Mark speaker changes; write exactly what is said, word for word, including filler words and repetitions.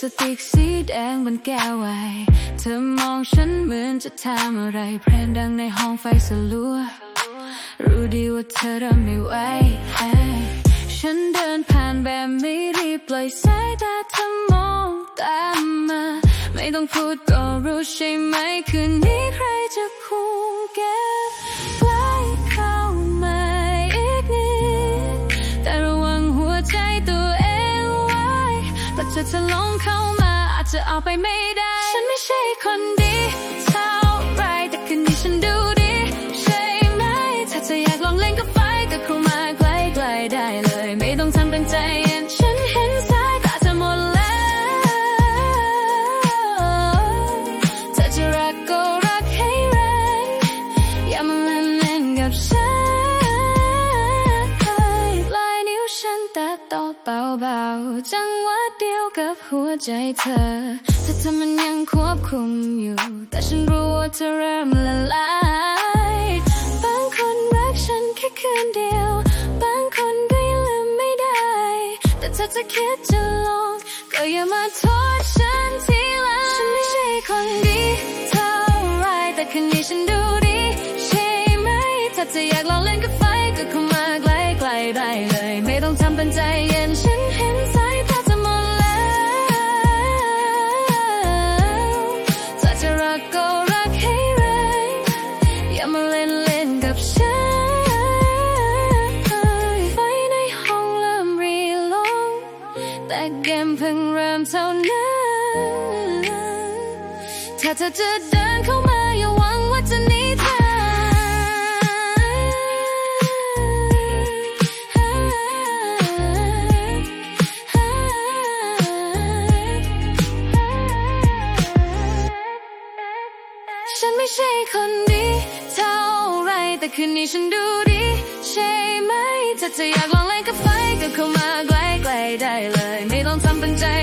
Speaker 1: สติกสีแดงบนแก้วไวน์เธอมองฉันเหมือนจะถามอะไรเพลงดังในห้องไฟสลัวรู้ดีว่าเธอเริ่มไม่ไหวฉันเดินผ่านแบบไม่รีบปล่อยสายตาเธอมองตามมาไม่ต้องพูดก็รู้ใช่ไหมคืนนี้ใครจะคุมแก้วใกล้เข้ามาอีกนิดแต่ระวังหัวใจตัวเองไว้เพราะเธอจะลงเข้ามาอาจจะเอาไปไม่ได้ฉันไม่ใช่คนดีเท่าไรแต่คืนนี้ฉันดูดีใช่ไหมถ้าเธออยากลองเล่นกับไฟก็เข้ามาใกล้ๆได้เลยไม่ต้องทำเป็นใจเย็นฉันเห็นสายตาเธอหมดแล้วเธอจะรักก็รักให้แรงอย่ามาเล่นเล่นกับฉันปลายนิ้วฉันแตะต่อเบาๆจังหวะเดียวกับหัวใจเธอแต่เธอมันยังควบคุมอยู่แต่ฉันรู้ว่าเธอเริ่มละลายบางคนรักฉันแค่คืนเดียวบางคนก็ยังลืมไม่ได้แต่ถ้าจะคิดจะลองก็อย่ามาโทษฉันทีหลังฉันไม่ใช่คนดีเท่าไรแต่คืนนี้ฉันดูดีใช่ไหมถ้าจะอยากลองเล่นกับไฟก็เข้ามาใกล้ๆได้เลยไม่ต้องทำเป็นใจเย็นฉันเห็นสายตาเธอหมดแล้วถ้าจะรักก็รักให้แรงอย่ามาเล่นเล่นกับฉันไฟในห้องเริ่มรีลงแต่เกมเพิ่งเริ่มเท่านั้นถ้าเธอจะเดินเข้ามาอย่าหวังว่าจะหนีทันฉันไม่ใช่คนดีเท่าไรแต่คืนนี้ฉันดูดีใช่ไหมถ้าเธออยากลองเล่นกับไฟก็เข้ามาใกล้ๆได้เลยไม่ต้องทำเป็นใจ